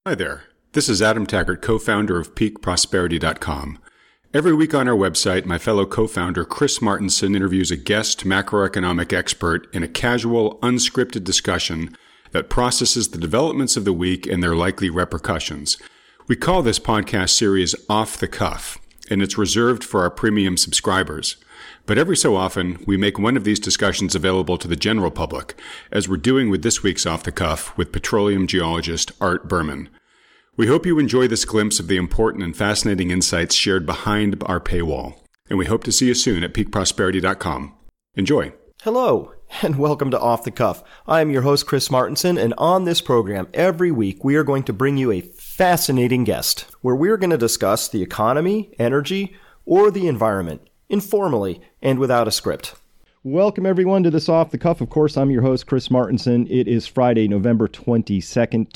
Hi there. This is Adam Taggart, co-founder of PeakProsperity.com. Every week on our website, my fellow co-founder Chris Martenson interviews a guest macroeconomic expert in a casual, unscripted discussion that processes the developments of the week and their likely repercussions. We call this podcast series Off the Cuff, and it's reserved for our premium subscribers. But every so often, we make one of these discussions available to the general public, as we're doing with this week's Off the Cuff with petroleum geologist Art Berman. We hope you enjoy this glimpse of the important and fascinating insights shared behind our paywall, and we hope to see you soon at PeakProsperity.com. Enjoy. Hello, and welcome to Off the Cuff. I am your host, Chris Martenson, and on this program, every week, we are going to bring you a fascinating guest, where we're going to discuss the economy, energy, or the environment, informally and without a script. Welcome, everyone, to this Off the Cuff. Of course, I'm your host, Chris Martenson. It is Friday, November 22nd,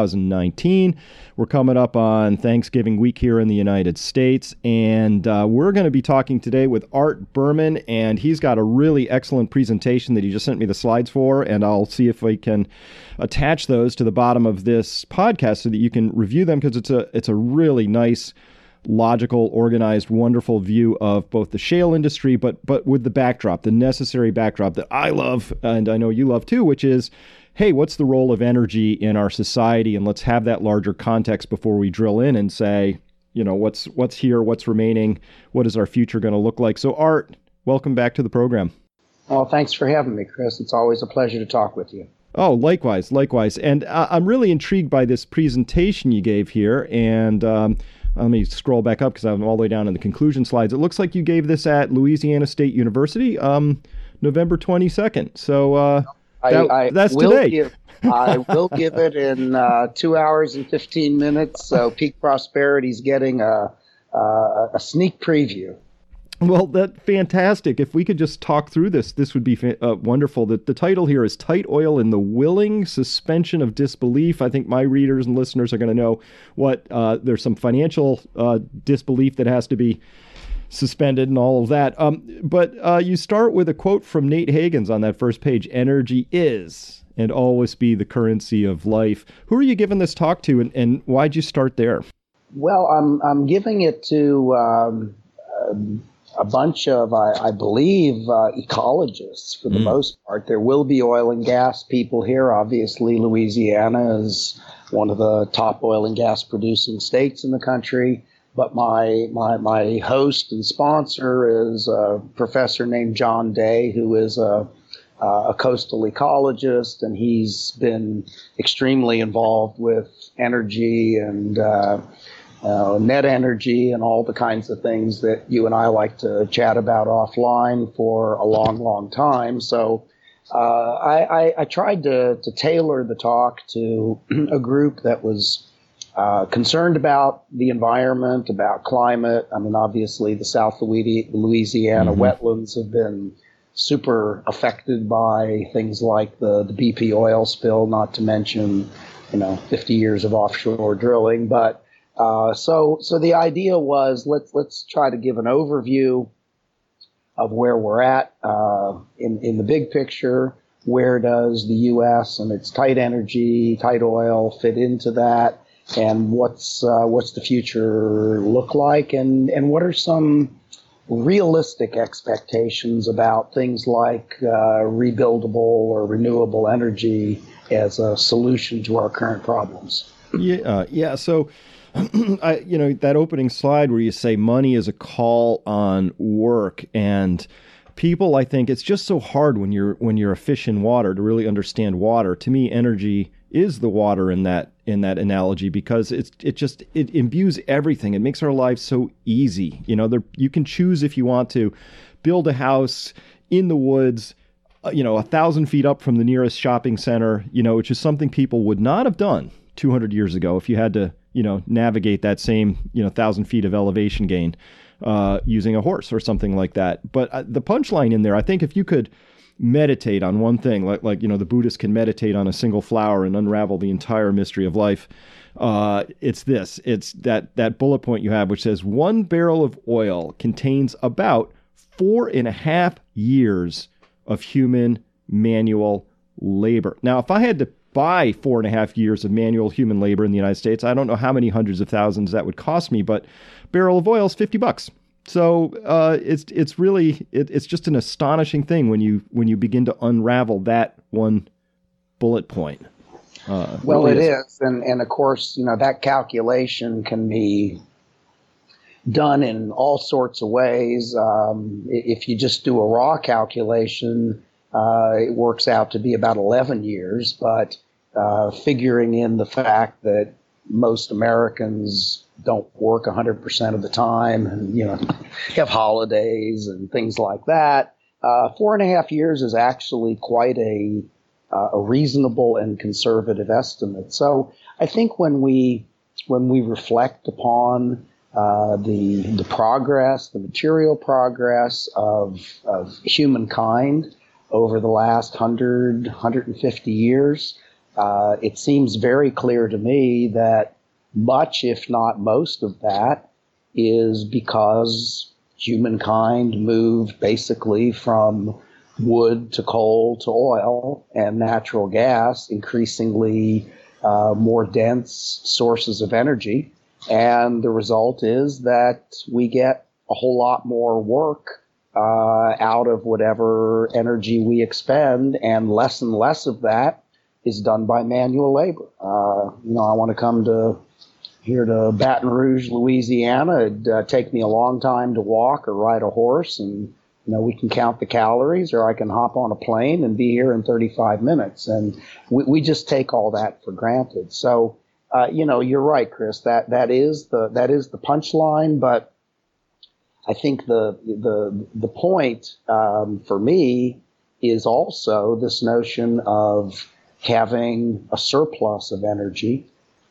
2019. We're coming up on Thanksgiving week here in the United States, and we're going to be talking today with Art Berman, and he's got a really excellent presentation that he just sent me the slides for, and I'll see if we can attach those to the bottom of this podcast so that you can review them, because it's a really nice, logical, organized, wonderful view of both the shale industry, but with the backdrop, the necessary backdrop that I love, and I know you love too, which is, hey, what's the role of energy in our society? And let's have that larger context before we drill in and say, you know, what's here, what's remaining, what is our future going to look like? So Art, welcome back to the program. Oh, thanks for having me, Chris. It's always a pleasure to talk with you. Oh, likewise. And I'm really intrigued by this presentation you gave here, and let me scroll back up because I'm all the way down in the conclusion slides. It looks like you gave this at Louisiana State University, November 22nd. So that's today. I will give it in 2 hours and 15 minutes. So Peak Prosperity is getting a sneak preview. Well, that's fantastic. If we could just talk through this would be wonderful. The title here is Tight Oil and the Willing Suspension of Disbelief. I think my readers and listeners are going to know what there's some financial disbelief that has to be suspended and all of that. But you start with a quote from Nate Hagens on that first page. Energy is and always be the currency of life. Who are you giving this talk to, and why'd you start there? Well, I'm giving it to a bunch of, I believe, ecologists for the most part. There will be oil and gas people here. Obviously, Louisiana is one of the top oil and gas producing states in the country. But my host and sponsor is a professor named John Day, who is a coastal ecologist, and he's been extremely involved with energy and net energy and all the kinds of things that you and I like to chat about offline for a long, long time. So I tried to tailor the talk to a group that was concerned about the environment, about climate. I mean, obviously, the South Louisiana wetlands have been super affected by things like the BP oil spill, not to mention, 50 years of offshore drilling. But so the idea was let's try to give an overview of where we're at in the big picture. Where does the U.S. and its tight energy, tight oil fit into that, and what's the future look like, and what are some realistic expectations about things like rebuildable or renewable energy as a solution to our current problems? Yeah. So. That opening slide where you say money is a call on work, and people, I think it's just so hard when you're a fish in water to really understand water. To me, energy is the water in that analogy, because it imbues everything. It makes our lives so easy. You can choose if you want to build a house in the woods, 1,000 feet up from the nearest shopping center, which is something people would not have done 200 years ago if you had to navigate that same, 1,000 feet of elevation gain using a horse or something like that. But the punchline in there, I think if you could meditate on one thing, like the Buddhists can meditate on a single flower and unravel the entire mystery of life, it's this. It's that bullet point you have, which says 1 barrel of oil contains about 4.5 years of human manual labor. Now, if I had to buy 4.5 years of manual human labor in the United States. I don't know how many hundreds of thousands that would cost me, but a barrel of oil is $50. So it's really it's just an astonishing thing when you begin to unravel that one bullet point. Well, it is. And of course, that calculation can be done in all sorts of ways. If you just do a raw calculation, it works out to be about 11 years. But figuring in the fact that most Americans don't work 100% of the time and, have holidays and things like that, 4.5 years is actually quite a reasonable and conservative estimate. So I think when we reflect upon the progress, the material progress of humankind over the last 150 years, it seems very clear to me that much, if not most of that, is because humankind moved basically from wood to coal to oil and natural gas, increasingly more dense sources of energy. And the result is that we get a whole lot more work out of whatever energy we expend, and less of that is done by manual labor. I want to come here to Baton Rouge, Louisiana. It'd take me a long time to walk or ride a horse, and we can count the calories, or I can hop on a plane and be here in 35 minutes. And we just take all that for granted. So, you're right, Chris. That is the punchline. But I think the point for me is also this notion of having a surplus of energy,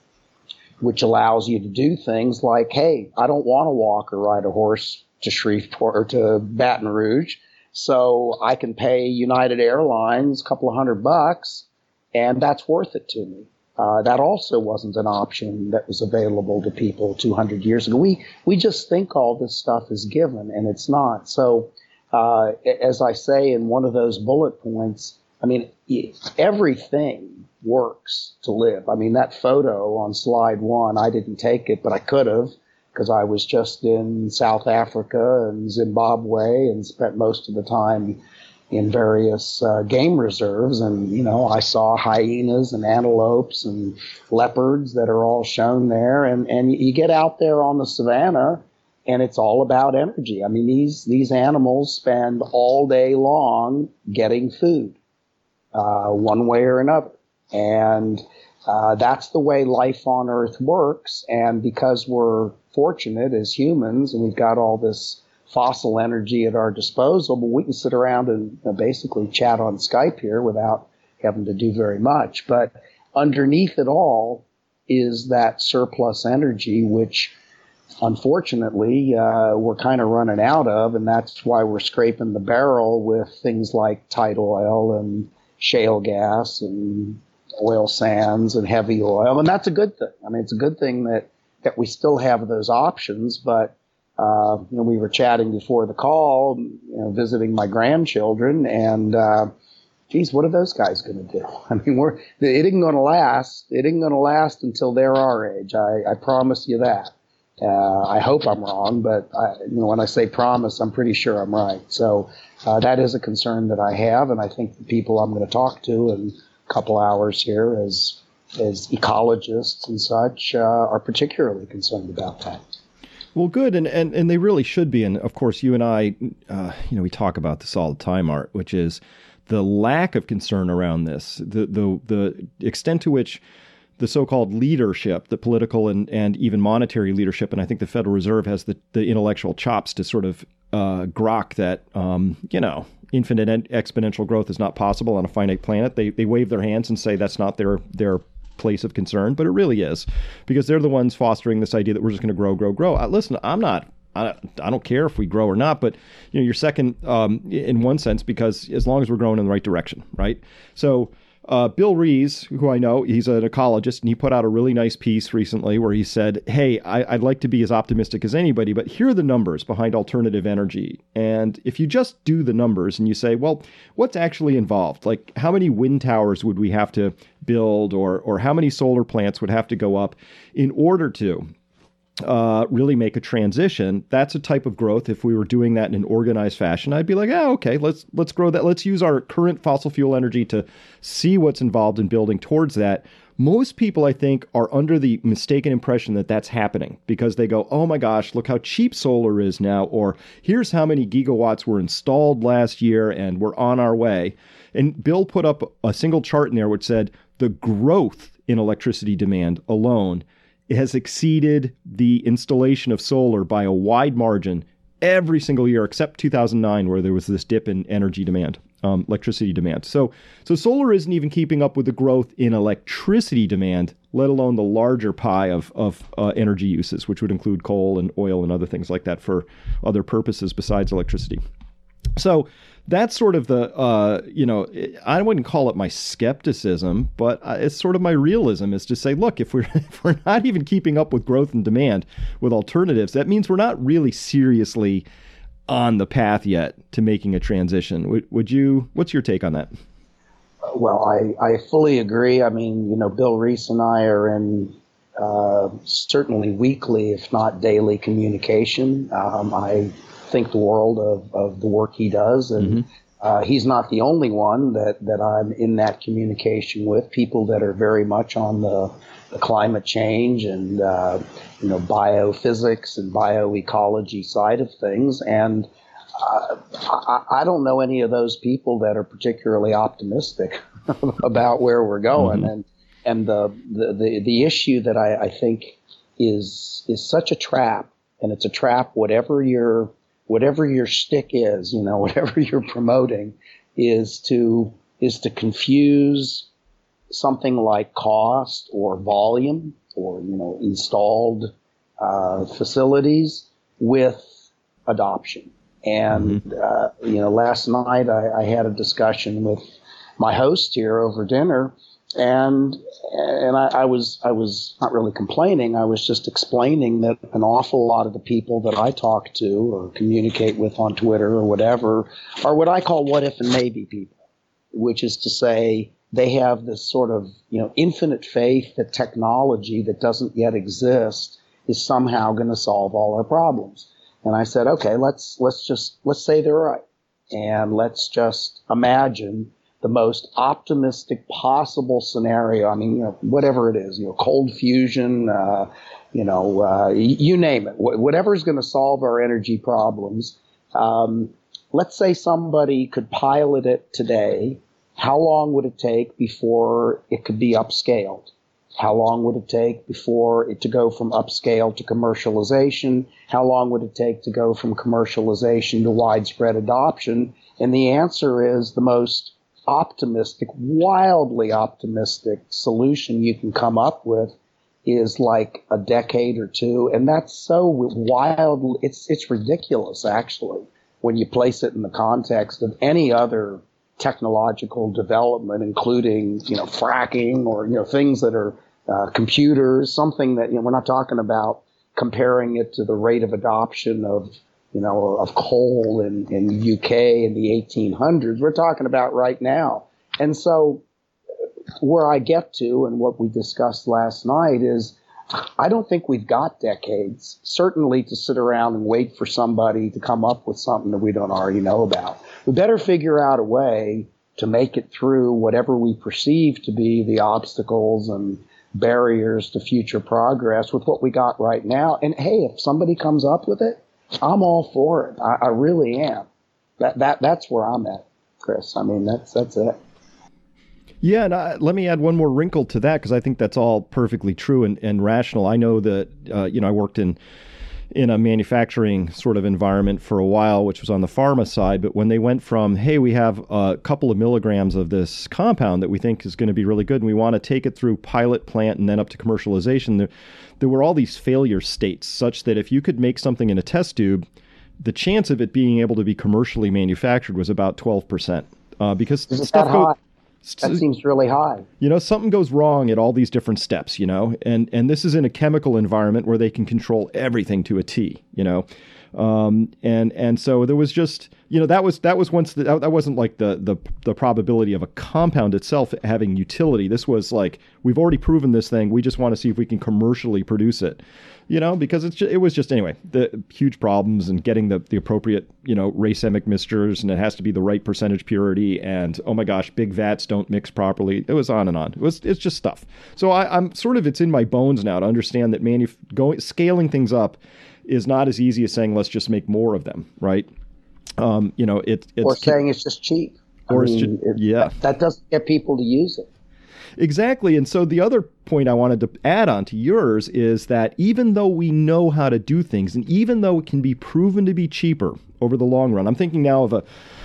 which allows you to do things like, hey, I don't want to walk or ride a horse to Shreveport or to Baton Rouge, so I can pay United Airlines a couple of $100, and that's worth it to me. That also wasn't an option that was available to people 200 years ago. We just think all this stuff is given, and it's not. So, as I say in one of those bullet points, everything works to live. That photo on slide 1, I didn't take it, but I could have, because I was just in South Africa and Zimbabwe and spent most of the time in various game reserves. And, I saw hyenas and antelopes and leopards that are all shown there. And you get out there on the savannah, and it's all about energy. These animals spend all day long getting food, one way or another. And that's the way life on Earth works. And because we're fortunate as humans and we've got all this fossil energy at our disposal, but we can sit around and basically chat on Skype here without having to do very much. But underneath it all is that surplus energy, which unfortunately we're kind of running out of, and that's why we're scraping the barrel with things like tight oil and shale gas and oil sands and heavy oil. And that's a good thing. It's a good thing that we still have those options. But we were chatting before the call, visiting my grandchildren, and geez, what are those guys going to do? It isn't going to last. It isn't going to last until they're our age. I promise you that. I hope I'm wrong, but when I say promise, I'm pretty sure I'm right. So that is a concern that I have, and I think the people I'm going to talk to in a couple hours here, as ecologists and such, are particularly concerned about that. Well, good, and they really should be. And of course, you and I, we talk about this all the time, Art, which is the lack of concern around this, the extent to which the so-called leadership, the political and even monetary leadership, and I think the Federal Reserve has the intellectual chops to sort of grok that, infinite exponential growth is not possible on a finite planet. They wave their hands and say that's not their place of concern, but it really is, because they're the ones fostering this idea that we're just going to grow. Listen, I don't care if we grow or not, but you're second in one sense, because as long as we're growing in the right direction, right? So Bill Rees, who I know, he's an ecologist, and he put out a really nice piece recently where he said, hey, I'd like to be as optimistic as anybody, but here are the numbers behind alternative energy. And if you just do the numbers and you say, well, what's actually involved? Like, how many wind towers would we have to build, or how many solar plants would have to go up in order to really make a transition? That's a type of growth. If we were doing that in an organized fashion, I'd be like, okay, let's grow that. Let's use our current fossil fuel energy to see what's involved in building towards that. Most people, I think, are under the mistaken impression that that's happening because they go, oh my gosh, look how cheap solar is now, or here's how many gigawatts were installed last year and we're on our way. And Bill put up a single chart in there which said the growth in electricity demand alone has exceeded the installation of solar by a wide margin every single year except 2009, where there was this dip in energy demand, electricity demand. So solar isn't even keeping up with the growth in electricity demand, let alone the larger pie of energy uses, which would include coal and oil and other things like that for other purposes besides electricity. So that's sort of the, I wouldn't call it my skepticism, but it's sort of my realism, is to say, look, if we're not even keeping up with growth and demand with alternatives, that means we're not really seriously on the path yet to making a transition. What's your take on that? Well, I fully agree. I mean, Bill Rees and I are in certainly weekly, if not daily, communication. I think the world of the work he does, and he's not the only one that I'm in that communication with. People that are very much on the climate change and biophysics and bioecology side of things, and I don't know any of those people that are particularly optimistic about where we're going. And the issue that I think is such a trap, and it's a trap whatever your stick is, whatever you're promoting, is to confuse something like cost or volume or installed facilities with adoption. And last night I had a discussion with my host here over dinner, and I was not really complaining. I was just explaining that an awful lot of the people that I talk to or communicate with on Twitter or whatever are what I call what if and maybe people, which is to say they have this sort of infinite faith that technology that doesn't yet exist is somehow going to solve all our problems. And I said, okay, let's say they're right, and let's just imagine the most optimistic possible scenario. I mean, whatever it is, cold fusion, you name it, whatever is going to solve our energy problems. Let's say somebody could pilot it today. How long would it take before it could be upscaled? How long would it take before it to go from upscale to commercialization? How long would it take to go from commercialization to widespread adoption? And the answer is the most optimistic, wildly optimistic solution you can come up with is like a decade or two. And that's so wild. It's ridiculous, actually, when you place it in the context of any other technological development, including, fracking or, things that are computers, something that, we're not talking about comparing it to the rate of adoption of coal in the UK in the 1800s. We're talking about right now. And so where I get to, and what we discussed last night, is I don't think we've got decades, certainly, to sit around and wait for somebody to come up with something that we don't already know about. We better figure out a way to make it through whatever we perceive to be the obstacles and barriers to future progress with what we got right now. And hey, if somebody comes up with it, I'm all for it. I really am. That's where I'm at, Chris. I mean, that's it. Yeah, and let me add one more wrinkle to that, because I think that's all perfectly true and rational. I know that I worked in a manufacturing sort of environment for a while, which was on the pharma side. But when they went from, hey, we have a couple of milligrams of this compound that we think is going to be really good, and we want to take it through pilot plant and then up to commercialization, there were all these failure states, such that if you could make something in a test tube, the chance of it being able to be commercially manufactured was about 12%. Because stuff goes. That seems really high. Something goes wrong at all these different steps, and this is in a chemical environment where they can control everything to a T, and so there was just, that was once that wasn't like the probability of a compound itself having utility. This was like, we've already proven this thing. We just want to see if we can commercially produce it, because it was just, anyway, the huge problems and getting the appropriate, racemic mixtures, and it has to be the right percentage purity. And oh my gosh, big vats don't mix properly. It was on and on. It's just stuff. So I'm sort of, it's in my bones now to understand that scaling things up is not as easy as saying, let's just make more of them, right? It's or saying it's just cheap. That doesn't get people to use it. Exactly. And so the other point I wanted to add on to yours is that even though we know how to do things, and even though it can be proven to be cheaper over the long run, I'm thinking now of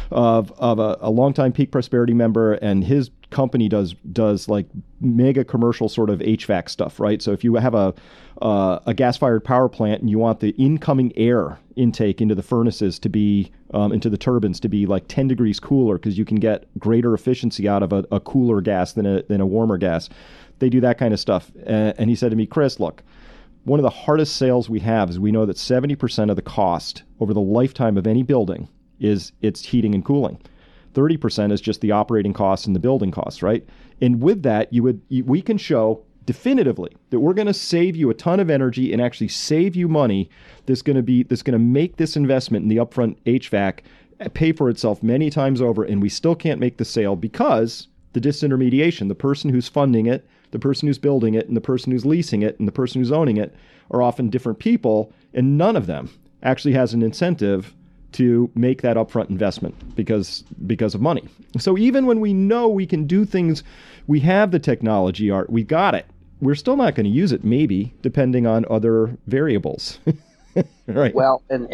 a longtime Peak Prosperity member, and his company does like mega commercial sort of HVAC stuff, right? So if you have a gas-fired power plant and you want the incoming air intake into the furnaces to be into the turbines to be like 10 degrees cooler, because you can get greater efficiency out of a cooler gas than a warmer gas, they do that kind of stuff. And he said to me, Chris, look, one of the hardest sales we have is we know that 70% of the cost over the lifetime of any building is its heating and cooling. 30% is just the operating costs and the building costs, right? And with that, we can show definitively that we're going to save you a ton of energy and actually save you money. That's going to make this investment in the upfront HVAC pay for itself many times over, and we still can't make the sale because the disintermediation, the person who's funding it, the person who's building it, and the person who's leasing it, and the person who's owning it are often different people, and none of them actually has an incentive to make that upfront investment because of money. So even when we know we can do things, we have the technology, Art, we got it, we're still not going to use it, maybe, depending on other variables. Right. Well, and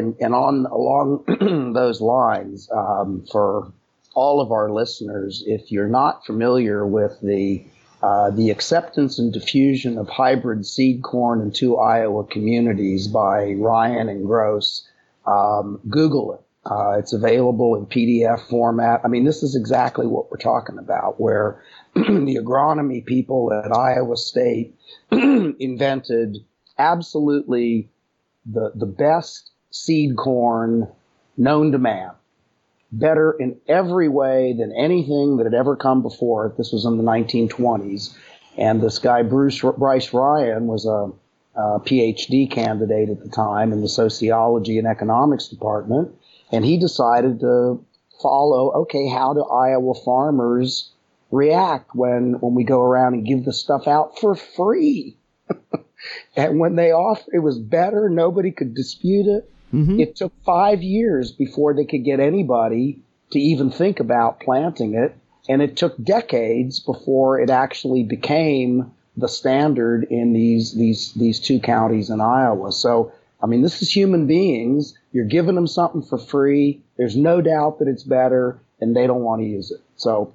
along those lines, for all of our listeners, if you're not familiar with the acceptance and diffusion of hybrid seed corn in 2 Iowa communities by Ryan and Gross, Google it. It's available in PDF format. I mean, this is exactly what we're talking about, where the agronomy people at Iowa State invented absolutely the best seed corn known to man. Better in every way than anything that had ever come before it. This was in the 1920s. And this guy, Bryce Ryan, was a PhD candidate at the time in the sociology and economics department. And he decided to follow, okay, how do Iowa farmers react when we go around and give the stuff out for free? And when they offered, it was better. Nobody could dispute it. Mm-hmm. It took 5 years before they could get anybody to even think about planting it. And it took decades before it actually became the standard in these 2 counties in Iowa. So, I mean, this is human beings. You're giving them something for free. There's no doubt that it's better, and they don't want to use it. So,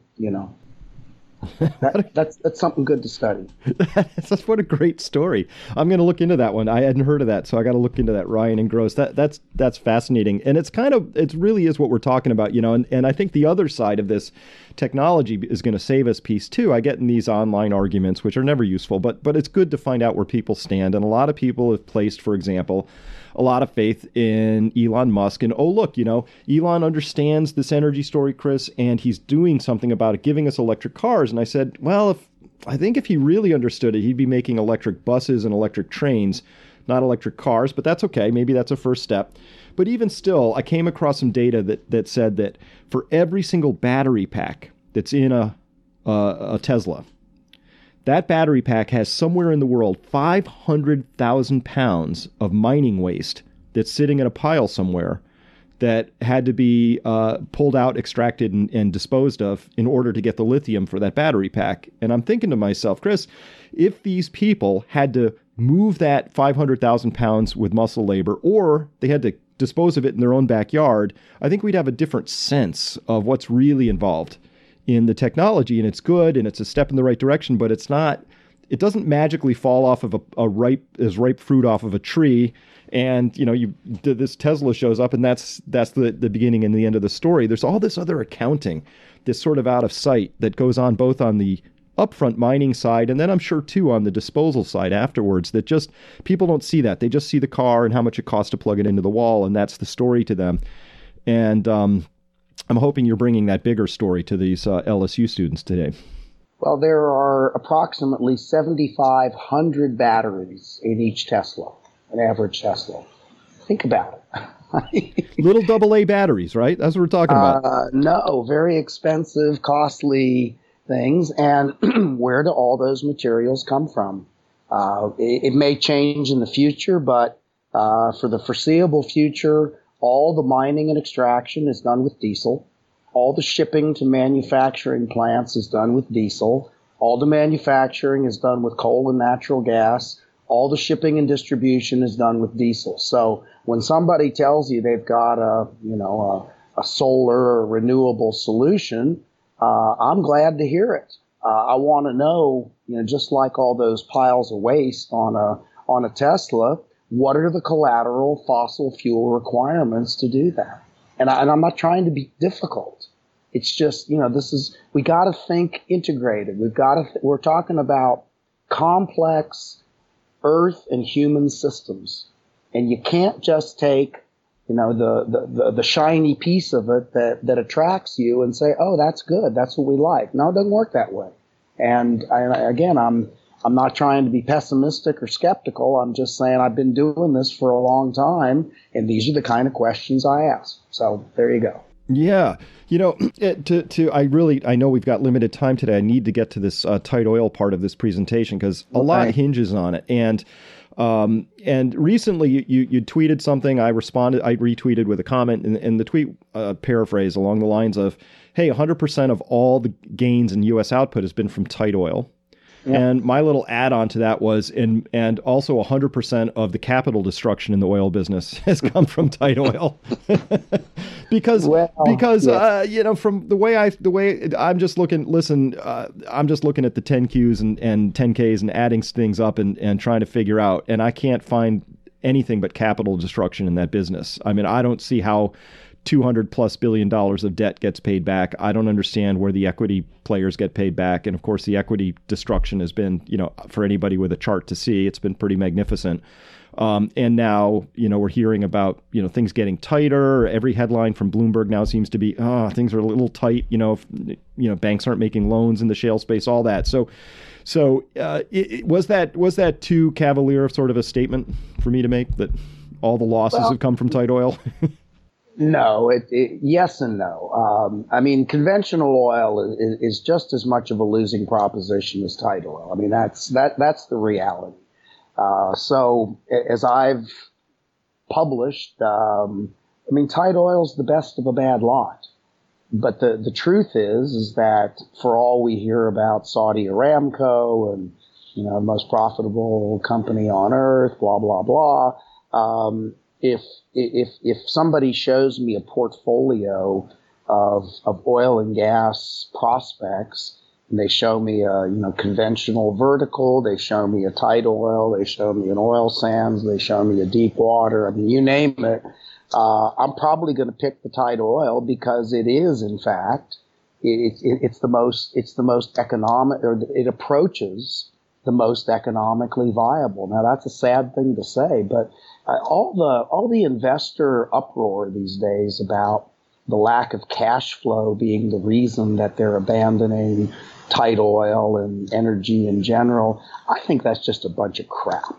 that's something good to study. That's what a great story. I'm going to look into that one. I hadn't heard of that, so I got to look into that. Ryan and Gross. That's fascinating, and it really is what we're talking about, And I think the other side of this technology is going to save us peace too. I get in these online arguments, which are never useful, but it's good to find out where people stand. And a lot of people have placed, for example, a lot of faith in Elon Musk. And, oh, look, Elon understands this energy story, Chris, and he's doing something about it, giving us electric cars. And I said, well, I think if he really understood it, he'd be making electric buses and electric trains, not electric cars. But that's okay. Maybe that's a first step. But even still, I came across some data that said that for every single battery pack that's in a Tesla, that battery pack has somewhere in the world 500,000 pounds of mining waste that's sitting in a pile somewhere that had to be pulled out, extracted, and disposed of in order to get the lithium for that battery pack. And I'm thinking to myself, Chris, if these people had to move that 500,000 pounds with muscle labor, or they had to dispose of it in their own backyard, I think we'd have a different sense of what's really involved in the technology. And it's good, and it's a step in the right direction, but it's not it doesn't magically fall off of a ripe fruit off of a tree. And, this Tesla shows up, and that's the beginning and the end of the story. There's all this other accounting, this sort of out of sight that goes on both on the upfront mining side, and then I'm sure too on the disposal side afterwards, that just people don't see that. They just see the car and how much it costs to plug it into the wall, and that's the story to them. And I'm hoping you're bringing that bigger story to these LSU students today. Well, there are approximately 7,500 batteries in each Tesla, an average Tesla. Think about it. Little AA batteries, right? That's what we're talking about. No, very expensive, costly things. And where do all those materials come from? It may change in the future, but for the foreseeable future, all the mining and extraction is done with diesel. All the shipping to manufacturing plants is done with diesel. All the manufacturing is done with coal and natural gas. All the shipping and distribution is done with diesel. So when somebody tells you they've got a solar or renewable solution, I'm glad to hear it. I want to know, just like all those piles of waste on a Tesla, what are the collateral fossil fuel requirements to do that? And I'm not trying to be difficult. It's just, we got to think integrated. We're talking about complex earth and human systems. And you can't just take, the shiny piece of it that attracts you and say, oh, that's good. That's what we like. No, it doesn't work that way. And again, I'm not trying to be pessimistic or skeptical. I'm just saying I've been doing this for a long time, and these are the kind of questions I ask. So there you go. Yeah. I know we've got limited time today. I need to get to this tight oil part of this presentation because a lot hinges on it. And recently you tweeted something. I retweeted with a comment, and the tweet paraphrase along the lines of, hey, 100% of all the gains in U.S. output has been from tight oil. Yeah. And my little add-on to that was, and also 100% of the capital destruction in the oil business has come from tight oil, because yeah. From the way I'm just looking. Listen, I'm just looking at the 10Qs and 10Ks and adding things up and trying to figure out, and I can't find anything but capital destruction in that business. I mean, I don't see how $200+ billion of debt gets paid back. I don't understand where the equity players get paid back. And of course, the equity destruction has been, for anybody with a chart to see, it's been pretty magnificent. And now, we're hearing about, things getting tighter. Every headline from Bloomberg now seems to be, things are a little tight. Banks aren't making loans in the shale space, all that. So was that too cavalier of sort of a statement for me to make, that all the losses have come from tight oil? No, yes and no. Conventional oil is just as much of a losing proposition as tight oil. I mean, that's the reality. So as I've published, tight oil is the best of a bad lot. But the truth is that for all we hear about Saudi Aramco and, the most profitable company on earth, blah, blah, blah, if somebody shows me a portfolio of oil and gas prospects, and they show me a conventional vertical, they show me a tight oil, they show me an oil sands, they show me a deep water, you name it, I'm probably going to pick the tight oil because it is, in fact, it's the most economic, or it approaches the most economically viable. Now that's a sad thing to say, but all the investor uproar these days about the lack of cash flow being the reason that they're abandoning tight oil and energy in general, I think that's just a bunch of crap.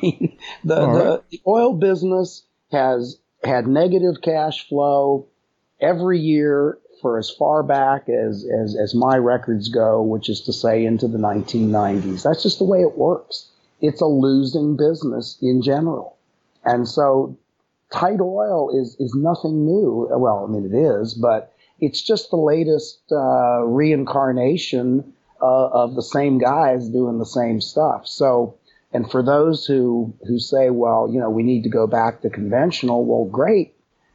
The oil business has had negative cash flow every year for as far back as my records go, which is to say into the 1990s. That's just the way it works. It's a losing business in general. And so tight oil is nothing new. Well, it is, but it's just the latest reincarnation of the same guys doing the same stuff. So, and for those who say, well, we need to go back to conventional, well, great.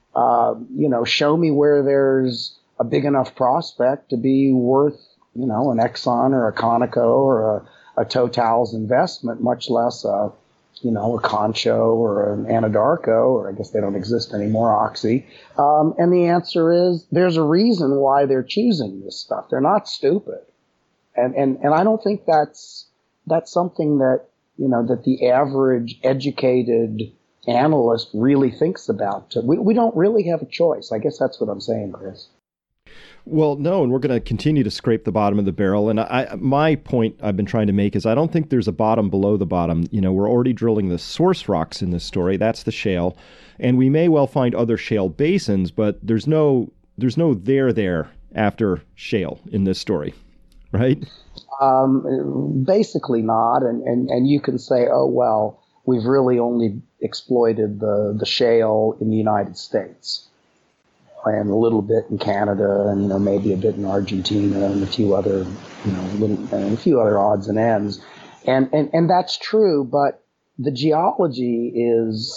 Show me where there's a big enough prospect to be worth, an Exxon or a Conoco or a Total's investment, much less a Concho or an Anadarko, or I guess they don't exist anymore, Oxy. And the answer is there's a reason why they're choosing this stuff. They're not stupid. And I don't think that's something that, that the average educated analyst really thinks about. We don't really have a choice. I guess that's what I'm saying, Chris. Well, no, and we're going to continue to scrape the bottom of the barrel. And my point I've been trying to make is I don't think there's a bottom below the bottom. We're already drilling the source rocks in this story. That's the shale. And we may well find other shale basins, but there's no there after shale in this story, right? Basically not. And you can say, oh, well, we've really only exploited the shale in the United States, and a little bit in Canada, and maybe a bit in Argentina, and a few other, a few other odds and ends, and that's true. But the geology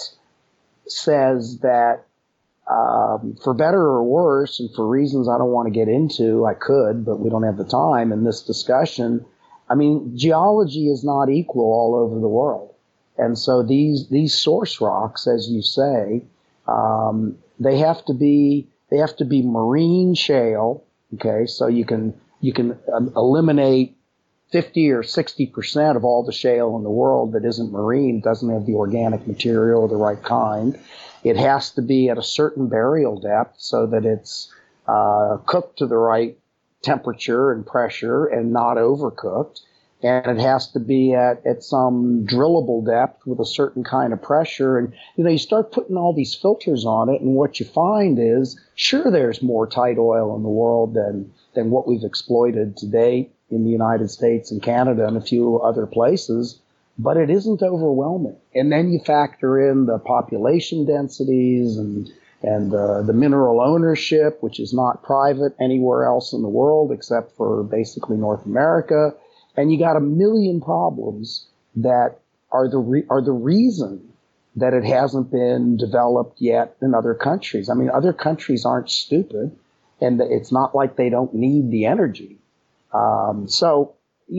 says that for better or worse, and for reasons I don't want to get into, I could, but we don't have the time in this discussion. I mean, geology is not equal all over the world, and so these source rocks, as you say, they have to be marine shale. Okay, so you can eliminate 50 or 60% of all the shale in the world that isn't marine, doesn't have the organic material of the right kind. It has to be at a certain burial depth so that it's cooked to the right temperature and pressure and not overcooked. And it has to be at some drillable depth with a certain kind of pressure. And, you start putting all these filters on it, and what you find is, sure, there's more tight oil in the world than what we've exploited to date in the United States and Canada and a few other places, but it isn't overwhelming. And then you factor in the population densities and the mineral ownership, which is not private anywhere else in the world except for basically North America. And you got a million problems that are the reason that it hasn't been developed yet in other countries. I mean, other countries aren't stupid, and it's not like they don't need the energy. So,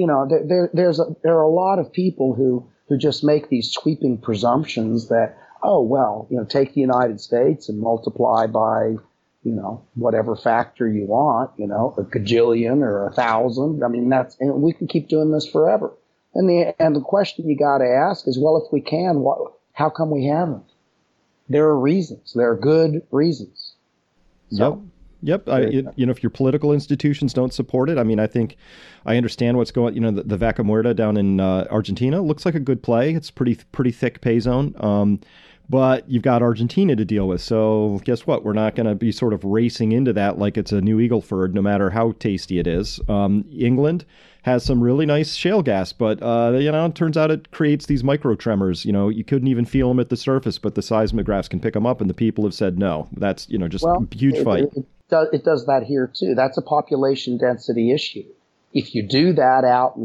there are a lot of people who just make these sweeping presumptions that, oh, well, take the United States and multiply by, whatever factor you want, a gajillion or 1,000. I mean, and we can keep doing this forever. And the question you got to ask is, well, if we can, how come we haven't? There are reasons. There are good reasons. So, Yep. If your political institutions don't support it, I mean, I think I understand what's going, the Vaca Muerta down in Argentina looks like a good play. It's pretty thick pay zone. But you've got Argentina to deal with. So guess what? We're not going to be sort of racing into that like it's a New Eagleford, no matter how tasty it is. England has some really nice shale gas, but, it turns out it creates these micro tremors. You couldn't even feel them at the surface, but the seismographs can pick them up, and the people have said no. That's, just a huge fight. It does that here, too. That's a population density issue. If you do that out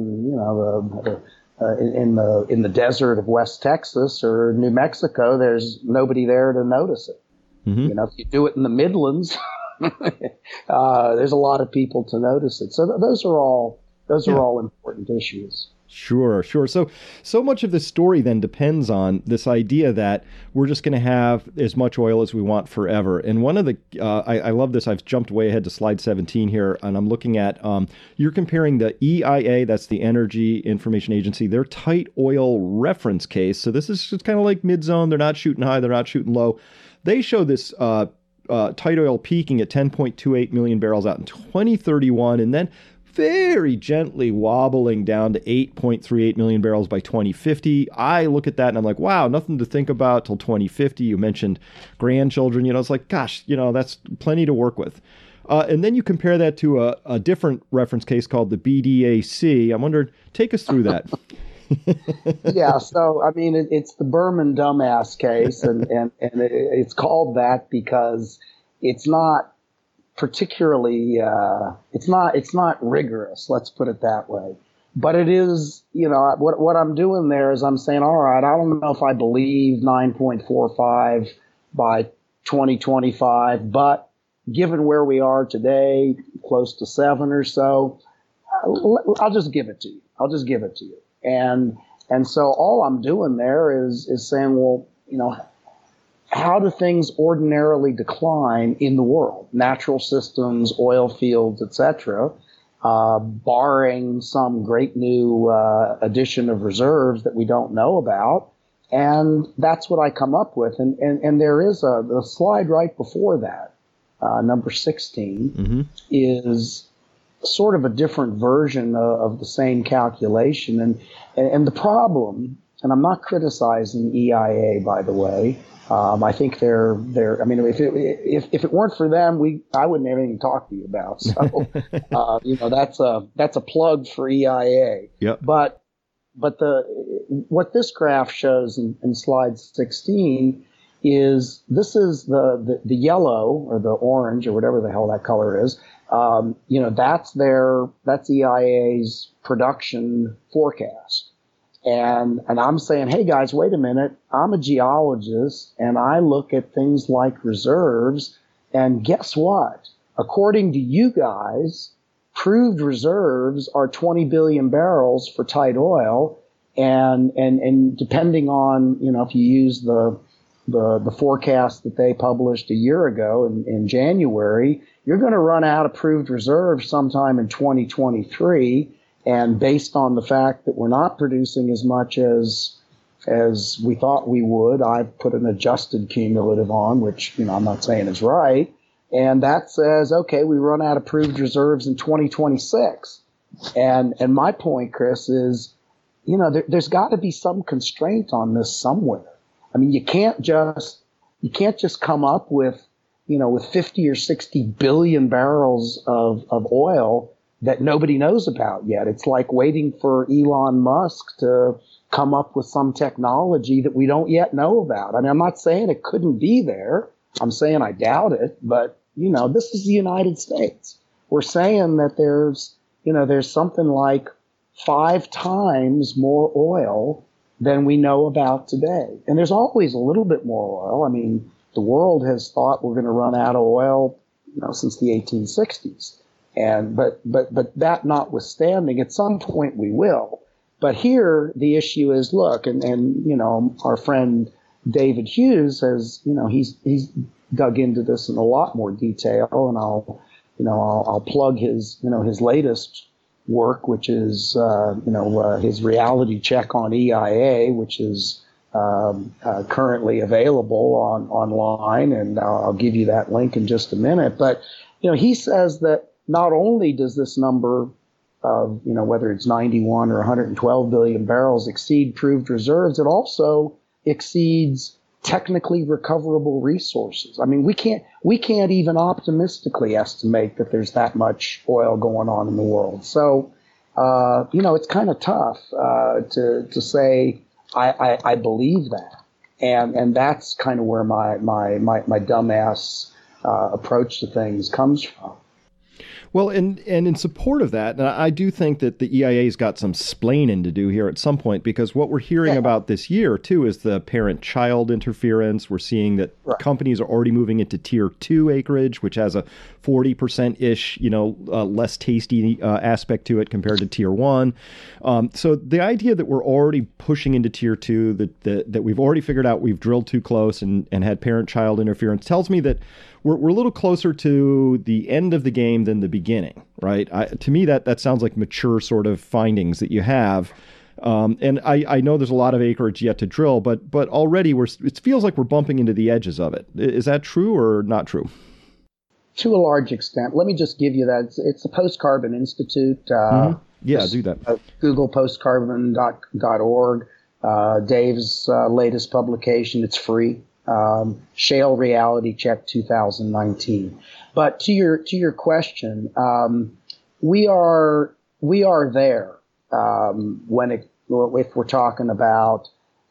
in the desert of West Texas or New Mexico, there's nobody there to notice it. Mm-hmm. If you do it in the Midlands, there's a lot of people to notice it. So those are all important issues. Sure. So much of this story then depends on this idea that we're just going to have as much oil as we want forever. And one of the, I love this. I've jumped way ahead to slide 17 here, and I'm looking at, you're comparing the EIA, that's the Energy Information Agency, their tight oil reference case. So this is just kind of like mid-zone. They're not shooting high. They're not shooting low. They show this tight oil peaking at 10.28 million barrels out in 2031, and then very gently wobbling down to 8.38 million barrels by 2050. I look at that and I'm like, wow, nothing to think about till 2050. You mentioned grandchildren, it's like, gosh, that's plenty to work with. And then you compare that to a different reference case called the BDAC. I'm wondering, take us through that. Yeah, so, I mean, it's the Berman dumbass case, and it's called that because it's not particularly, it's not rigorous, let's put it that way. But it is, what I'm doing there is I'm saying, all right, I don't know if I believe 9.45 by 2025, but given where we are today, close to 7 or so, I'll just give it to you. I'll just give it to you. And so all I'm doing there is saying, well, how do things ordinarily decline in the world? Natural systems, oil fields, etc., barring some great new addition of reserves that we don't know about. And that's what I come up with. And there is the slide right before that, number 16, is sort of a different version of the same calculation. And the problem, and I'm not criticizing EIA, by the way. I think they're. I mean, if it weren't for them, I wouldn't have anything to talk to you about. So, that's a plug for EIA. Yep. But what this graph shows in slide 16 is this is the yellow or the orange or whatever the hell that color is. That's EIA's production forecast. And I'm saying, hey guys, wait a minute. I'm a geologist and I look at things like reserves, and guess what? According to you guys, proved reserves are 20 billion barrels for tight oil, and depending on, if you use the forecast that they published a year ago in January, you're going to run out of proved reserves sometime in 2023. And based on the fact that we're not producing as much as we thought we would, I've put an adjusted cumulative on, which, I'm not saying is right. And that says, okay, we run out of proved reserves in 2026. And my point, Chris, is, there's got to be some constraint on this somewhere. I mean, you can't just come up with 50 or 60 billion barrels of oil that nobody knows about yet. It's like waiting for Elon Musk to come up with some technology that we don't yet know about. I mean, I'm not saying it couldn't be there. I'm saying I doubt it, but this is the United States. We're saying that there's something like 5 times more oil than we know about today. And there's always a little bit more oil. I mean, the world has thought we're going to run out of oil, since the 1860s. But that notwithstanding, at some point we will. But here the issue is, look, and our friend David Hughes has, he's dug into this in a lot more detail, and I'll plug his latest work, which is his reality check on EIA, which is currently available online, and I'll give you that link in just a minute. But he says that not only does this number of, whether it's 91 or 112 billion barrels exceed proved reserves, it also exceeds technically recoverable resources. I mean, we can't even optimistically estimate that there's that much oil going on in the world. So, it's kind of tough to say I believe that, and that's kind of where my dumbass approach to things comes from. Well, and in support of that, I do think that the EIA's got some splaining to do here at some point, because what we're hearing about this year, too, is the parent-child interference. We're seeing that companies are already moving into Tier 2 acreage, which has a 40%-ish, less tasty aspect to it compared to Tier 1. So the idea that we're already pushing into Tier 2, that we've already figured out we've drilled too close and had parent-child interference, tells me that we're a little closer to the end of the game than the beginning, right? To me, that sounds like mature sort of findings that you have. And I know there's a lot of acreage yet to drill, but already it feels like we're bumping into the edges of it. Is that true or not true? To a large extent. Let me just give you that. It's the Post Carbon Institute. Yeah, do that. Google postcarbon.org. Dave's latest publication. It's free. Shale Reality Check 2019. But to your question, we are there if we're talking about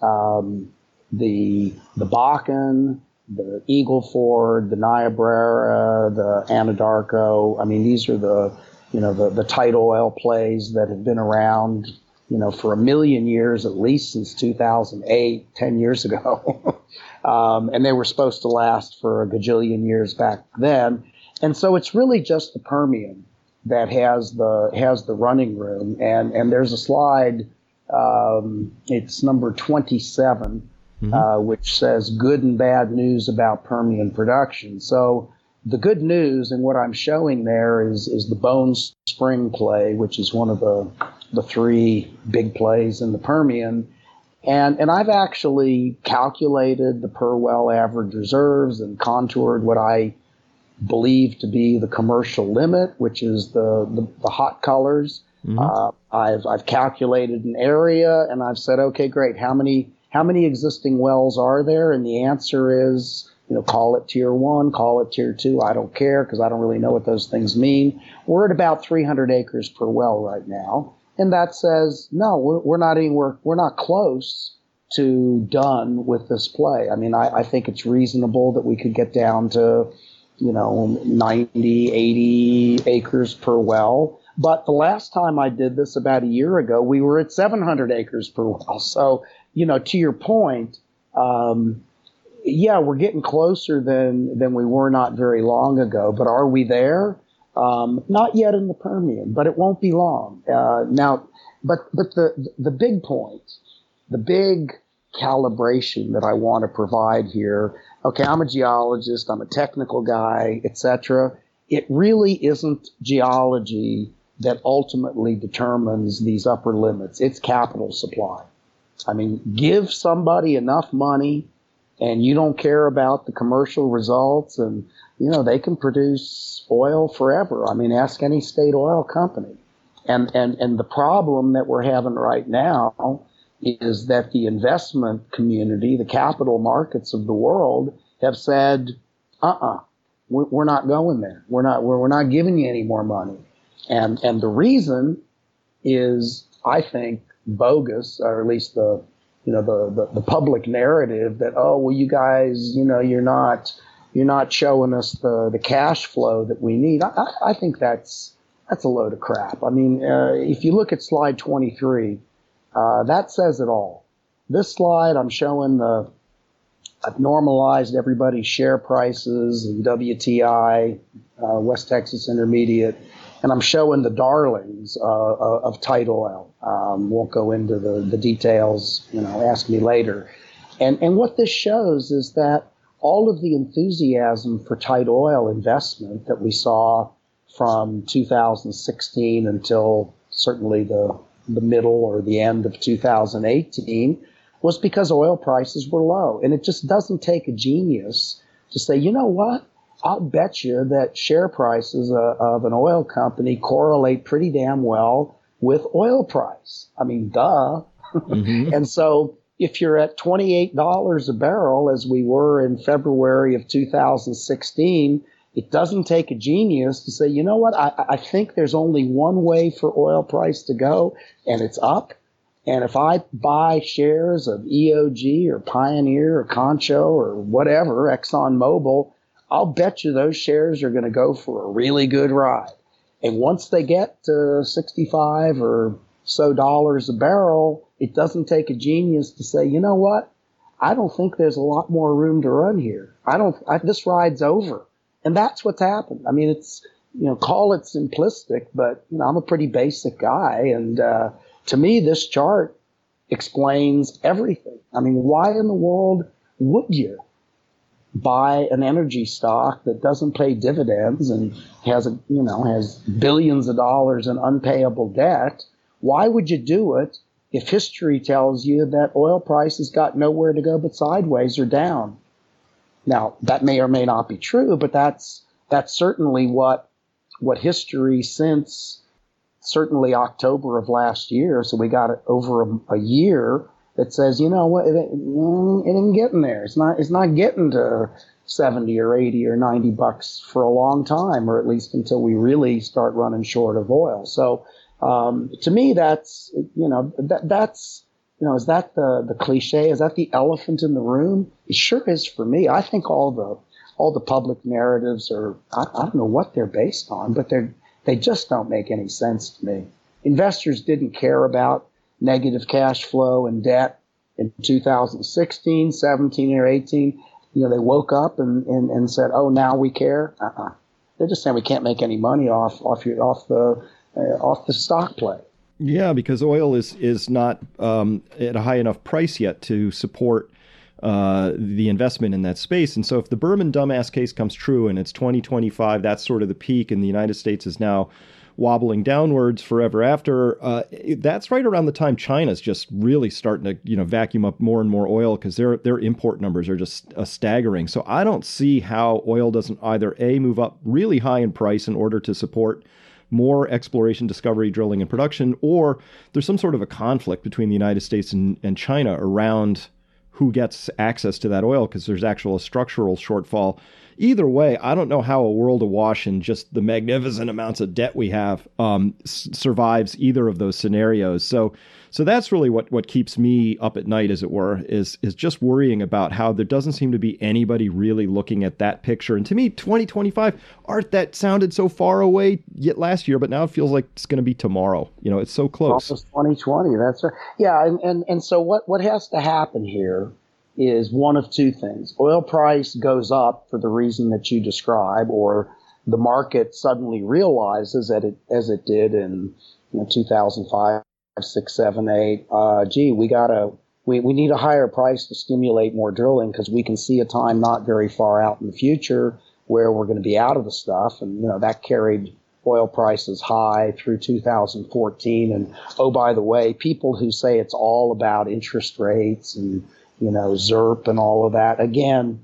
the Bakken, the Eagle Ford, the Niobrara, the Anadarko. I mean, these are the tight oil plays that have been around, for 1 million years, at least since 2008, 10 years ago. And they were supposed to last for a gajillion years back then. And so it's really just the Permian that has the running room. And there's a slide, it's number 27, which says good and bad news about Permian production. So the good news and what I'm showing there is the Bone Spring play, which is one of the three big plays in the Permian. And I've actually calculated the per well average reserves and contoured what I believe to be the commercial limit, which is the hot colors. I've calculated an area, and I've said, okay, great. How many existing wells are there? And the answer is, call it tier 1, call it tier 2. I don't care, because I don't really know what those things mean. We're at about 300 acres per well right now. And that says, no, we're not close to done with this play. I mean, I think it's reasonable that we could get down to, 90, 80 acres per well. But the last time I did this about a year ago, we were at 700 acres per well. So, to your point, we're getting closer than we were not very long ago. But are we there? Not yet in the Permian, but it won't be long. But the big point, the big calibration that I want to provide here, okay, I'm a geologist, I'm a technical guy, etc. It really isn't geology that ultimately determines these upper limits. It's capital supply. I mean, give somebody enough money and you don't care about the commercial results, and they can produce oil forever. I mean, ask any state oil company. And the problem that we're having right now is that the investment community, the capital markets of the world, have said, we're not going there. We're not giving you any more money. And the reason is, I think, bogus, or at least the public narrative that, you guys, you're not showing us the cash flow that we need. I think that's a load of crap. I mean, if you look at slide 23, that says it all. This slide, I'm showing I've normalized everybody's share prices and WTI, West Texas Intermediate, and I'm showing the darlings of tight oil. Won't go into the details, ask me later. And what this shows is that all of the enthusiasm for tight oil investment that we saw from 2016 until certainly the middle or the end of 2018 was because oil prices were low. And it just doesn't take a genius to say, you know what? I'll bet you that share prices of an oil company correlate pretty damn well with oil price. I mean, duh. Mm-hmm. And so if you're at $28 a barrel, as we were in February of 2016, it doesn't take a genius to say, you know what, I think there's only one way for oil price to go, and it's up. And if I buy shares of EOG or Pioneer or Concho or whatever, ExxonMobil, I'll bet you those shares are going to go for a really good ride. And once they get to 65 or so dollars a barrel, it doesn't take a genius to say, you know what, I don't think there's a lot more room to run here. This ride's over. And that's what's happened. I mean, it's, call it simplistic, but, I'm a pretty basic guy. And to me, this chart explains everything. I mean, why in the world would you buy an energy stock that doesn't pay dividends and has billions of dollars in unpayable debt? Why would you do it if history tells you that oil prices got nowhere to go but sideways or down? Now, that may or may not be true, but that's certainly what history since certainly October of last year, so we got it over a year, that says, you know what, it ain't getting there. It's not getting to 70 or 80 or 90 bucks for a long time, or at least until we really start running short of oil. So to me, that's, is that the cliche? Is that the elephant in the room? It sure is for me. I think all the public narratives are, I don't know what they're based on, but they just don't make any sense to me. Investors didn't care about negative cash flow and debt in 2016, 17, or 18. They woke up and said, oh, now we care. They're just saying we can't make any money off the stock play. Yeah, because oil is not at a high enough price yet to support the investment in that space. And so if the Berman dumbass case comes true and it's 2025, that's sort of the peak, and the United States is now wobbling downwards forever after, that's right around the time China's just really starting to, vacuum up more and more oil, because their import numbers are just staggering. So I don't see how oil doesn't either A, move up really high in price in order to support more exploration, discovery, drilling, and production, or there's some sort of a conflict between the United States and China around who gets access to that oil, because there's actual structural shortfall. Either way, I don't know how a world awash in just the magnificent amounts of debt we have survives either of those scenarios. So that's really what keeps me up at night, as it were, is just worrying about how there doesn't seem to be anybody really looking at that picture. And to me, 2025, Art, that sounded so far away yet last year, but now it feels like it's going to be tomorrow. It's so close. Almost 2020. That's right. Yeah, and so what has to happen here is one of two things. Oil price goes up for the reason that you describe, or the market suddenly realizes that as it did in 2005, 6, 7, 8. We need a higher price to stimulate more drilling, because we can see a time not very far out in the future where we're going to be out of the stuff, and that carried oil prices high through 2014. And oh, by the way, people who say it's all about interest rates and ZERP and all of that. Again,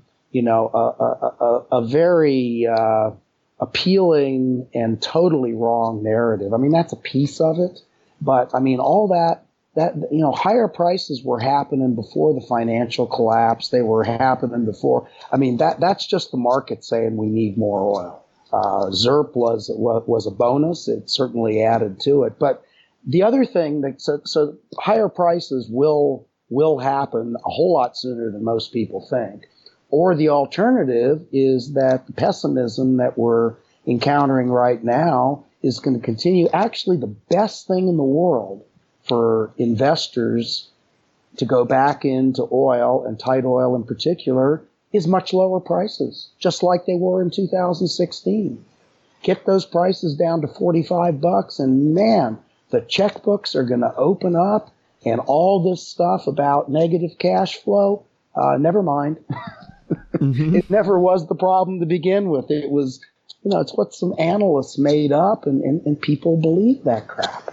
a very appealing and totally wrong narrative. I mean, that's a piece of it, but I mean, all that higher prices were happening before the financial collapse. They were happening before. I mean, that's just the market saying we need more oil. ZERP was a bonus. It certainly added to it. But the other thing so higher prices will happen a whole lot sooner than most people think. Or the alternative is that the pessimism that we're encountering right now is going to continue. Actually, the best thing in the world for investors to go back into oil, and tight oil in particular, is much lower prices, just like they were in 2016. Get those prices down to $45, and man, the checkbooks are going to open up. And all this stuff about negative cash flow, never mind. Mm-hmm. It never was the problem to begin with. It was, it's what some analysts made up, and people believe that crap.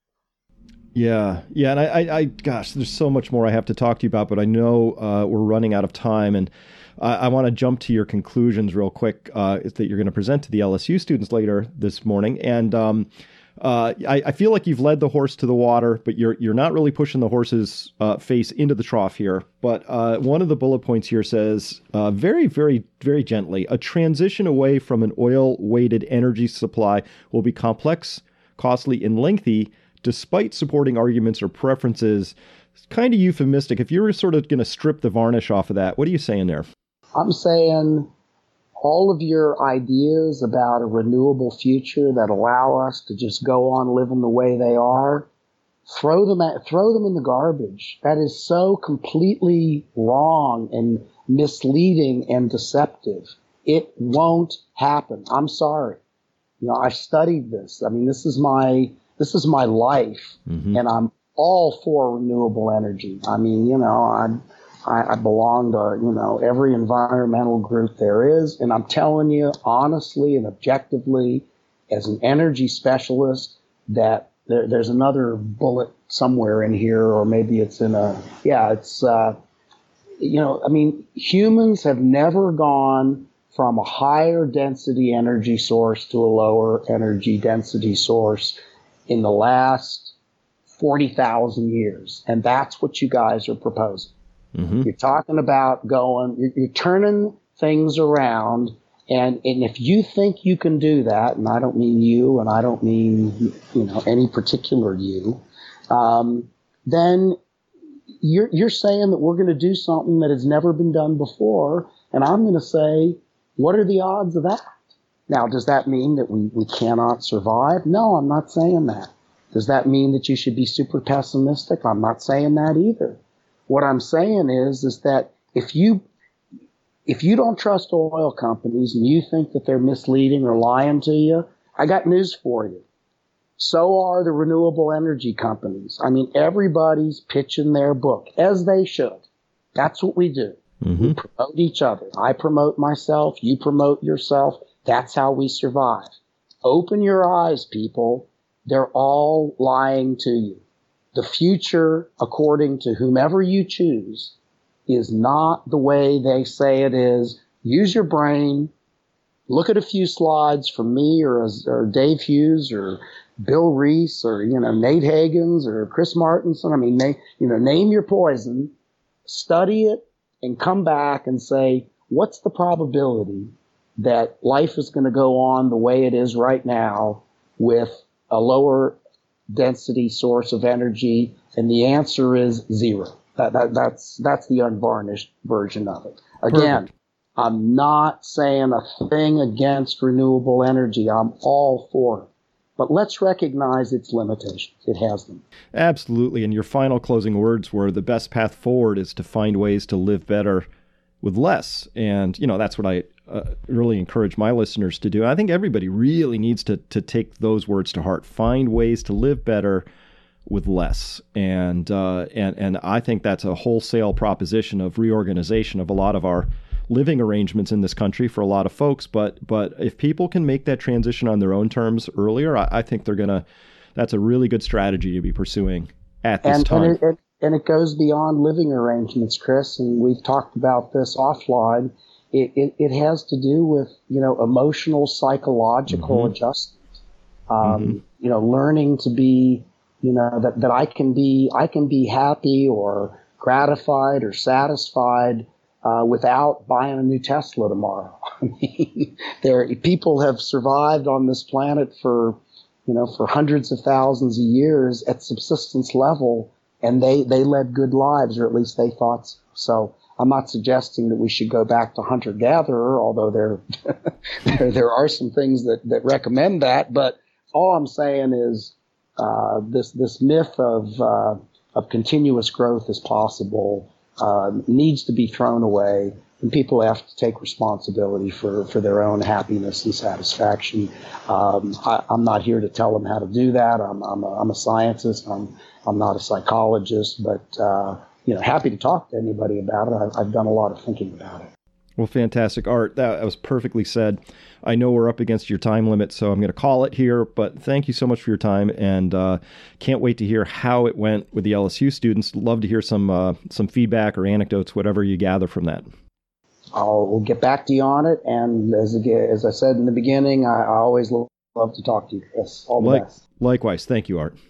Yeah. And I gosh, there's so much more I have to talk to you about, but I know we're running out of time, and I want to jump to your conclusions real quick that you're going to present to the LSU students later this morning. And I feel like you've led the horse to the water, but you're not really pushing the horse's face into the trough here. But one of the bullet points here says, very, very, very gently, a transition away from an oil-weighted energy supply will be complex, costly, and lengthy, despite supporting arguments or preferences. It's kind of euphemistic. If you were sort of going to strip the varnish off of that, what are you saying there? I'm saying all of your ideas about a renewable future that allow us to just go on living the way they are, throw them in the garbage. That is so completely wrong and misleading and deceptive. It won't happen. I'm sorry. I've studied this. I mean, this is my life, mm-hmm. and I'm all for renewable energy. I mean, I belong to, every environmental group there is. And I'm telling you honestly and objectively, as an energy specialist, that there's another bullet somewhere in here, or maybe it's humans have never gone from a higher density energy source to a lower energy density source in the last 40,000 years. And that's what you guys are proposing. Mm-hmm. You're talking about you're turning things around, and if you think you can do that, and I don't mean you, and I don't mean, any particular you, then you're saying that we're going to do something that has never been done before, and I'm going to say, what are the odds of that? Now, does that mean that we cannot survive? No, I'm not saying that. Does that mean that you should be super pessimistic? I'm not saying that either. What I'm saying is that if you If you don't trust oil companies and you think that they're misleading or lying to you, I got news for you. So are the renewable energy companies. I mean, everybody's pitching their book, as they should. That's what we do. We promote each other. I promote myself. You promote yourself. That's how we survive. Open your eyes, people. They're all lying to you. The future, according to whomever you choose, is not the way they say it is. Use your brain. Look at a few slides from me or Dave Hughes or Bill Reese or, Nate Hagens or Chris Martenson. I mean, name your poison, study it, and come back and say, what's the probability that life is going to go on the way it is right now with a lower density source of energy? And the answer is 0. That's the unvarnished version of it. Again, perfect. I'm not saying a thing against renewable energy. I'm all for it. But let's recognize its limitations. It has them. Absolutely. And your final closing words were the best path forward is to find ways to live better with less. And, that's what I really encourage my listeners to do. I think everybody really needs to take those words to heart. Find ways to live better with less. And I think that's a wholesale proposition of reorganization of a lot of our living arrangements in this country for a lot of folks. But if people can make that transition on their own terms earlier, I think that's a really good strategy to be pursuing at this time. And it goes beyond living arrangements, Chris, and we've talked about this offline. It has to do with, emotional, psychological adjustment. Learning to be, that I can be happy or gratified or satisfied without buying a new Tesla tomorrow. I mean, people have survived on this planet for hundreds of thousands of years at subsistence level, and they led good lives, or at least they thought so. So I'm not suggesting that we should go back to hunter-gatherer, although there are some things that recommend that. But all I'm saying is this myth of continuous growth is possible needs to be thrown away, and people have to take responsibility for their own happiness and satisfaction. I'm not here to tell them how to do that. I'm a scientist. I'm not a psychologist, but happy to talk to anybody about it. I've done a lot of thinking about it. Well, fantastic, Art. That was perfectly said. I know we're up against your time limit, so I'm going to call it here, but thank you so much for your time, and can't wait to hear how it went with the LSU students. Love to hear some feedback or anecdotes, whatever you gather from that. We'll get back to you on it, and as I said in the beginning, I always love to talk to you, Chris. All the best. Likewise. Thank you, Art.